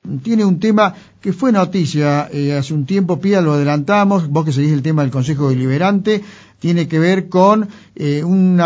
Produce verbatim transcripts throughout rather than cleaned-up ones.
tiene un tema que fue noticia eh, hace un tiempo, Pía, lo adelantamos, vos que seguís el tema del Consejo Deliberante, tiene que ver con eh,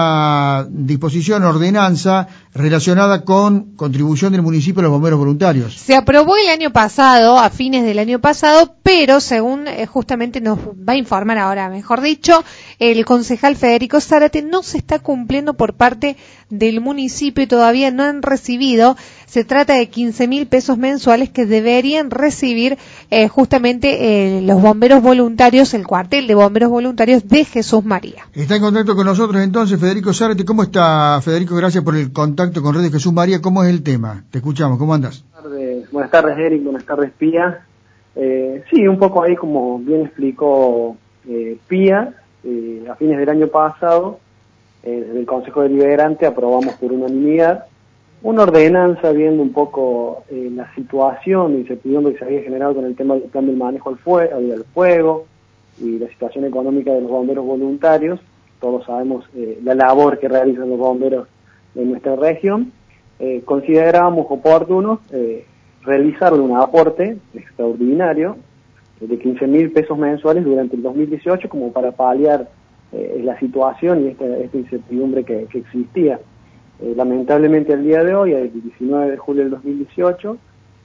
una disposición, ordenanza relacionada con contribución del municipio a los bomberos voluntarios. Se aprobó el año pasado, a fines del año pasado, pero según eh, justamente nos va a informar ahora, mejor dicho, el concejal Federico Zárate, no se está cumpliendo por parte del municipio y todavía no han recibido. Se trata de quince mil pesos mensuales que deberían recibir eh, justamente eh, los bomberos voluntarios, el cuartel de bomberos voluntarios de Jesús María. Está en contacto con nosotros entonces Federico Zárate. ¿Cómo está, Federico? Gracias por el contacto con Red de Jesús María. ¿Cómo es el tema? Te escuchamos, ¿cómo andas? Buenas tardes, buenas tardes Eric, buenas tardes Pía. Eh, sí, un poco ahí como bien explicó eh, Pía, eh, a fines del año pasado, eh, desde el Consejo Deliberante aprobamos por unanimidad una ordenanza viendo un poco eh, la situación y incertidumbre que se había generado con el tema del plan del manejo al fuego, del fuego y la situación económica de los bomberos voluntarios. Todos sabemos eh, la labor que realizan los bomberos en nuestra región. Eh, considerábamos oportuno eh, realizarle un aporte extraordinario de quince mil pesos mensuales durante el dos mil dieciocho como para paliar eh, la situación y esta, esta incertidumbre que, que existía. Eh, lamentablemente al día de hoy, el diecinueve de julio del dos mil dieciocho,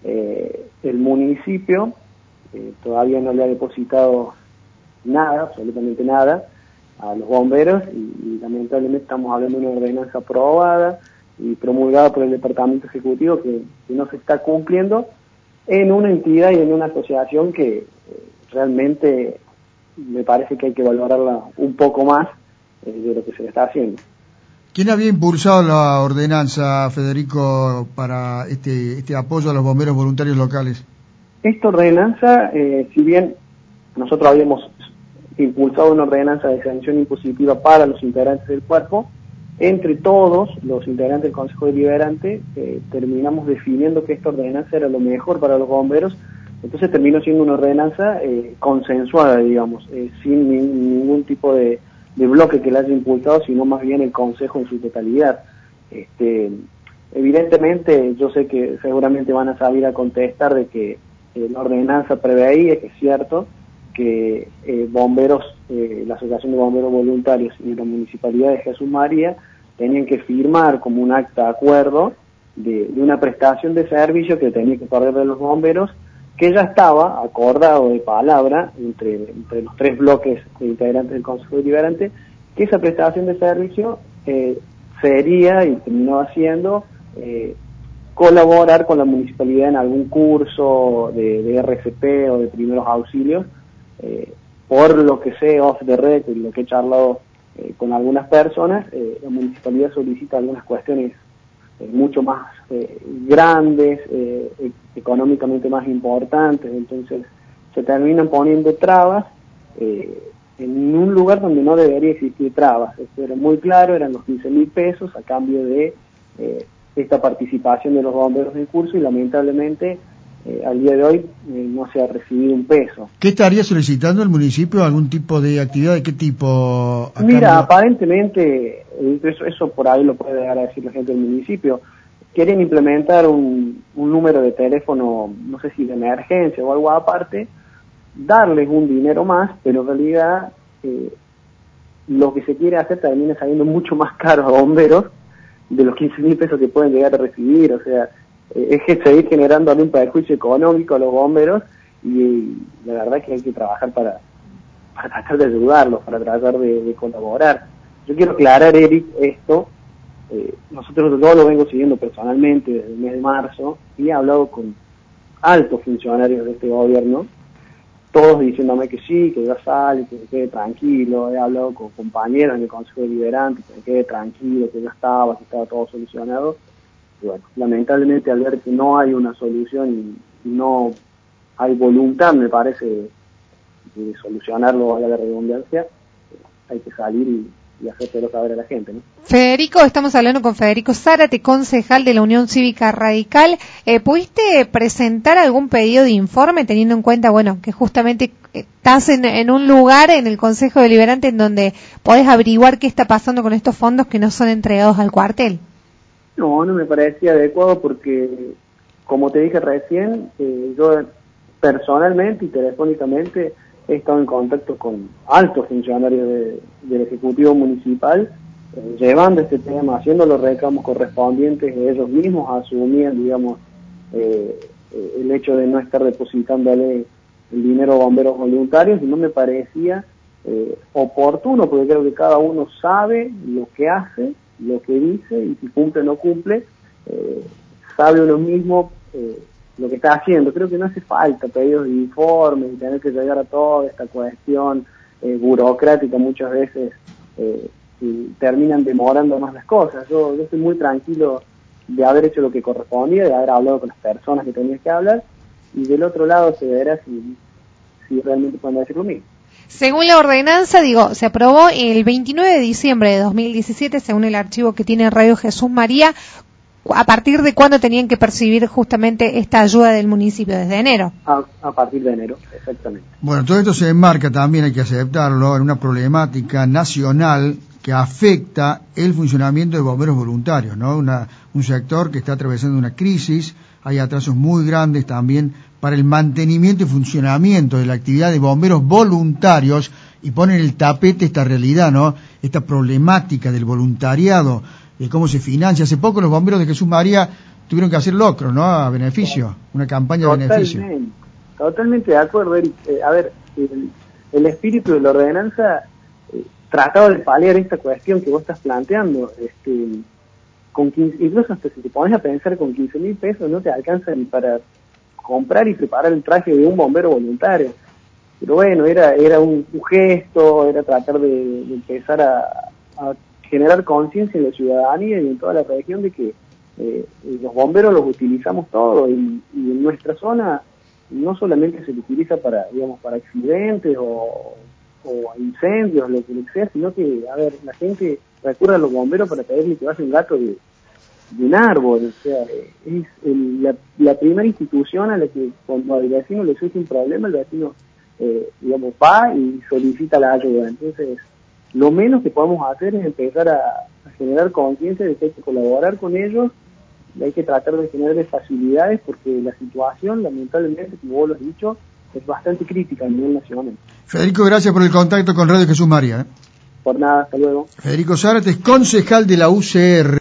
eh, el municipio eh, todavía no le ha depositado nada, absolutamente nada, a los bomberos y, y lamentablemente estamos hablando de una ordenanza aprobada y promulgada por el Departamento Ejecutivo que, que no se está cumpliendo en una entidad y en una asociación que eh, realmente me parece que hay que valorarla un poco más eh, de lo que se le está haciendo. ¿Quién había impulsado la ordenanza, Federico, para este, este apoyo a los bomberos voluntarios locales? Esta ordenanza, eh, si bien nosotros habíamos impulsado una ordenanza de sanción impositiva para los integrantes del cuerpo, entre todos los integrantes del Consejo Deliberante eh, terminamos definiendo que esta ordenanza era lo mejor para los bomberos, entonces terminó siendo una ordenanza eh, consensuada, digamos, eh, sin ni, ningún tipo de, de bloque que la haya impulsado, sino más bien el Consejo en su totalidad. Este, evidentemente, yo sé que seguramente van a salir a contestar de que eh, la ordenanza preveía, que es cierto, que eh, bomberos, eh, la Asociación de Bomberos Voluntarios y la Municipalidad de Jesús María tenían que firmar como un acta de acuerdo de, de una prestación de servicio que tenía que pagar de los bomberos, que ya estaba acordado de palabra entre, entre los tres bloques de integrantes del Consejo Deliberante, que esa prestación de servicio eh, sería, y terminó haciendo, eh, colaborar con la municipalidad en algún curso de, de R C P o de primeros auxilios. Eh, por lo que sé, off the record, y lo que he charlado eh, con algunas personas, eh, la municipalidad solicita algunas cuestiones eh, mucho más eh, grandes, eh, e- económicamente más importantes, entonces se terminan poniendo trabas eh, en un lugar donde no debería existir trabas. Esto era muy claro, eran los quince mil pesos a cambio de eh, esta participación de los bomberos en curso y lamentablemente Eh, al día de hoy eh, no se ha recibido un peso. ¿Qué estaría solicitando el municipio? ¿Algún tipo de actividad? ¿De qué tipo? Mira, cambio? aparentemente, eh, eso, eso por ahí lo puede llegar a decir la gente del municipio, quieren implementar un, un número de teléfono, no sé si de emergencia o algo aparte, darles un dinero más, pero en realidad eh, lo que se quiere hacer termina saliendo mucho más caro a bomberos de los quince mil pesos que pueden llegar a recibir, o sea, es que seguir generando un perjuicio económico a los bomberos y, y la verdad que hay que trabajar para, para tratar de ayudarlos, para tratar de, de colaborar. Yo quiero aclarar, Eric, esto, eh, nosotros yo lo vengo siguiendo personalmente desde el mes de marzo y he hablado con altos funcionarios de este gobierno, todos diciéndome que sí, que ya sale, que me quede tranquilo. He hablado con compañeros en el Consejo Deliberante, que me quede tranquilo, que ya estaba, que estaba todo solucionado. Y bueno, lamentablemente al ver que no hay una solución y no hay voluntad, me parece, de, de solucionarlo a la redundancia, hay que salir y, y hacérselo saber a la gente, ¿no? Federico, estamos hablando con Federico Zárate, concejal de la Unión Cívica Radical. Eh, ¿Pudiste presentar algún pedido de informe teniendo en cuenta, bueno, que justamente estás en, en un lugar en el Consejo Deliberante en donde podés averiguar qué está pasando con estos fondos que no son entregados al cuartel? No, no me parecía adecuado porque como te dije recién, eh, yo personalmente y telefónicamente he estado en contacto con altos funcionarios de, del Ejecutivo Municipal, eh, llevando este tema, haciendo los reclamos correspondientes, ellos mismos asumían, digamos, eh, el hecho de no estar depositándole el dinero a bomberos voluntarios, y no me parecía eh, oportuno, porque creo que cada uno sabe lo que hace, lo que dice, y si cumple o no cumple, eh, sabe uno mismo eh, lo que está haciendo. Creo que no hace falta pedidos de informes y tener que llegar a toda esta cuestión eh, burocrática muchas veces, eh, y terminan demorando más las cosas. Yo, yo estoy muy tranquilo de haber hecho lo que correspondía, de haber hablado con las personas que tenías que hablar, y del otro lado se verá si, si realmente pueden decir lo mismo. Según la ordenanza, digo, se aprobó el veintinueve de diciembre de dos mil diecisiete, según el archivo que tiene Radio Jesús María. ¿A partir de cuándo tenían que percibir justamente esta ayuda del municipio? ¿Desde enero? A, a partir de enero, exactamente. Bueno, todo esto se enmarca también, hay que aceptarlo, en una problemática nacional que afecta el funcionamiento de bomberos voluntarios, ¿no? Una, un sector que está atravesando una crisis, hay atrasos muy grandes también para el mantenimiento y funcionamiento de la actividad de bomberos voluntarios, y pone en el tapete esta realidad, ¿no? Esta problemática del voluntariado, de cómo se financia. Hace poco los bomberos de Jesús María tuvieron que hacer locro, ¿no? A beneficio, una campaña Totalmente, de beneficio. Totalmente de acuerdo, Eric. Eh, a ver, el, el espíritu de la ordenanza eh, trataba de paliar esta cuestión que vos estás planteando. Este, con quince, incluso hasta si te pones a pensar, con quince mil pesos no te alcanza ni para comprar y preparar el traje de un bombero voluntario. Pero bueno, era era un, un gesto, era tratar de, de empezar a, a generar conciencia en la ciudadanía y en toda la región de que eh, los bomberos los utilizamos todos, y, y en nuestra zona no solamente se utiliza para, digamos, para accidentes o, o incendios, lo que sea, sino que, a ver, la gente recurre a los bomberos para pedirle que vaya un gato de, de un árbol. O sea, es el, la, la primera institución a la que cuando al vecino le surge un problema, el vecino eh, digamos, va y solicita la ayuda. Entonces, lo menos que podemos hacer es empezar a, a generar conciencia de que hay que colaborar con ellos, y hay que tratar de generarles facilidades, porque la situación, lamentablemente, como vos lo has dicho, es bastante crítica a nivel nacional. Federico, gracias por el contacto con Radio Jesús María. ¿eh? Por nada, hasta luego. Federico Zárate es concejal de la U C R.